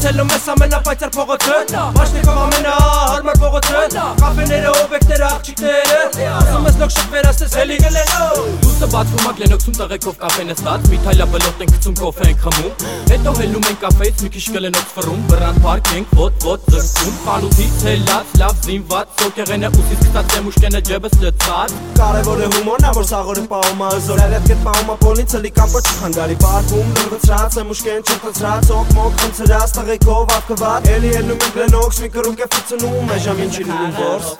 Ցելում ես ամենապայծառ փողոցը Մաշնիկով ամենա հարմար փողոցը Կաֆեները, օբյեկտները, աղջիկները Ասում ես լոք շկ վերաստես հելի գլենով Դուսը բացվում ակ լենոքսում տղեկով կաֆեն է ստած Մի թայլա բլոտ ենք գցում կոֆե ենք խմում Հետո հելում ենք կաֆեից մի քիչ գլենոքս ֆռում Բռան պարկ ենք ոտ զրկում Խանութից հելած, լավ զինված Սոկեղենը ուսից գտած դեմուշկենը ջեբս լծած Կարևոր է հումորն ա որ սաղորը պահում ա Զոր արյատ կետ պահում ա պոլին ցլի կամպը չխանգարի Պարկում լրվծրած դեմուշկեն չրտծրած Օկ մոկ խնցրած տղեկով ավկված Էլի հելնում ենք լենոքս մի կրունկ է ֆծնում Էժամ ինչի լինում որս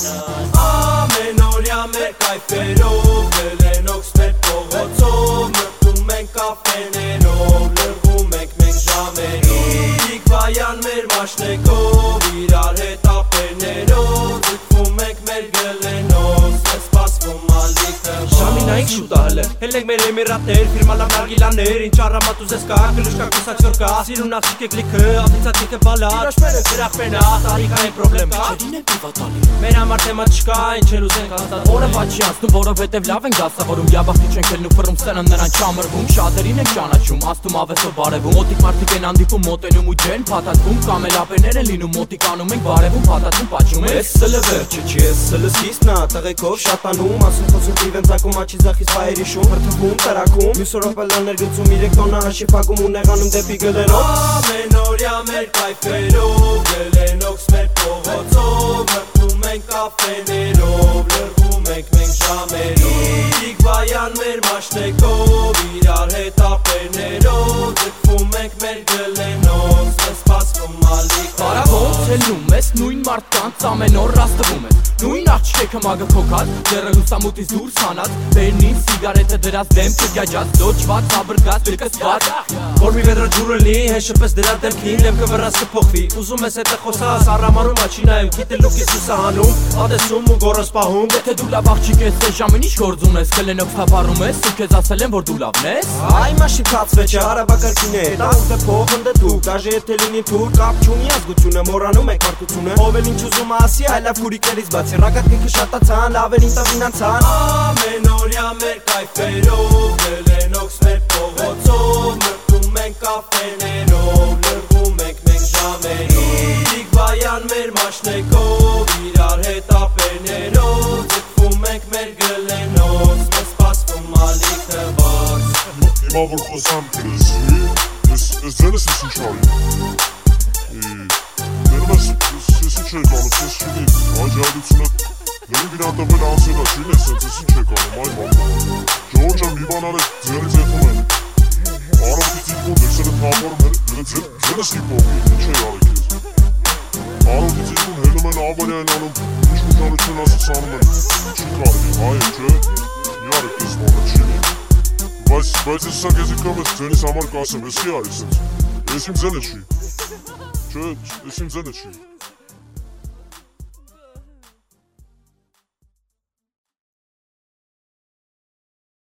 Ամեն օրյա մեր կայֆերով Լենոքս մեր փողոցով Մրտում ենք կաֆեներով Լրվում ենք մենք ժամերով Իգվայան մեր մաշնեկով Իրար հետ ապերներով Ձգվում ենք մեր գլենով Սենց սպասվում ալիքը Ժամինայինք շուտա հլը Հելենք մեր էմիրատներ Ֆիրմալավ նարգիլաներ Ինչ առամատ ուզես կա Կլուշկա կուսացյոր կա Սիրուն աղջիկ եք լիքը Ափիցացիքը բալատ Իրաշպերը դրախպենա Տարիքային պրոբլեմ կա Չդին են պիվատալի Մեր համար թեմա չկա Ինչ էլ ուզենք հաստատ Օրը բաչի անցնում որովհետև լավ ենք դասավորում Յաբախտի չենք հելնում ֆռում սենն նրան չամրվում Շատերին ենք ճանաչում Աստում ավեսով բարևում Մոտիկ մարդիկ են անդիպում մոտենում ու ջեն Փաթաթվում կամ էլ ապերներ են լինում Մոտիկ անում ենք բարևում Փաթաթվում պաչում Ես սլը վերջը չի ես սլը սկիզբն ա Տղեկով շատանում Ասում խոսում տիվ են ծակում Աչի ձախից վայերի շում Հրթվում տրակում Մյուս օրով պելաներ գծում 3 տոննա հաշի փակում ու նեղանում դեպի գլենով Ամեն օրյա մեր կայֆերով Գլենոքս մեր փողոցով Մրտում ենք կաֆեներով Լրվում ենք մենք ժամերով Իգվայան մեր մաշնեկով Իրար հետ ապերներով Ձգվում ենք մեր գլենով Սենց սպասվում ալիքը Բարավոց հելնում ես նույն մարդկանց ամեն օր ռաստվում ես Նույն աղջիկը մագը քոքած Դերը լուսամուտից դուրս հանած Բերնին սիգարետը դրած դեմքը գյաջած Դոջված, աբրգած, բրկսված Որ մի վեդրը ջուրը լի Հեշպես դրա դեմքին Դեմքը վրաս կփոխվի Ուզում ես հետը խոսաս Առամարում աչի նայում Գիտե լուկիս ուսահանում Ատեսում ու գորս պահում Եթե դու լավ աղջիկ ես Ես ժամին ինչ գործում ես Կլենոքս հապարում ես Ու քեզ ասել եմ որ դու լավն ես Այ մաշի կացվեչը հարաբակարգին է Տաղուտ է փոխն դե դու Դաժե եթե լինի թուր Կապ չունի ազգությունը Մորանում եք մարդությունը Ով էլ ինչ ուզում ասի Այլավ քուրիկներից բացի Ռակատ կինքը շատացան Լավերին տավին անցան Ամեն օրյա մեր կայֆերով Գլենոքս մեր փողոցով Մրտում ենք կաֆեներով Լրվում ենք մենք ժամերով Իգվայան մեր մաշնեկով Իրար հետ ապերներով Ձգվում ենք մեր գլենով Սենց սպասվում ալիքը բաց Հիմա որ խոսամ քեզի Ես ձենս ես ինչ արի Ներում ես ինչ եք անում Ես չունի աջայլությունը Ներում գինատվել անցել է չին ես ես ինչ եք անում այ մամա Ժողոր ջան մի բան արեք ձերից եթում են Արովտից իպում դերսել եք հապարում ձենս իպողի ինչ է արեք ես Արովտից իպում հելում են ավարյային անում Ինչ ուժանություն ասես անում են Չի կարելի հայ է չէ Մի արեք ես մանը չի Բայց ես սա կեզի կամ ես ձենիս համար կասեմ ես չի արի սենց Ես իմ ձենը չի Չէ ես իմ ձենը չի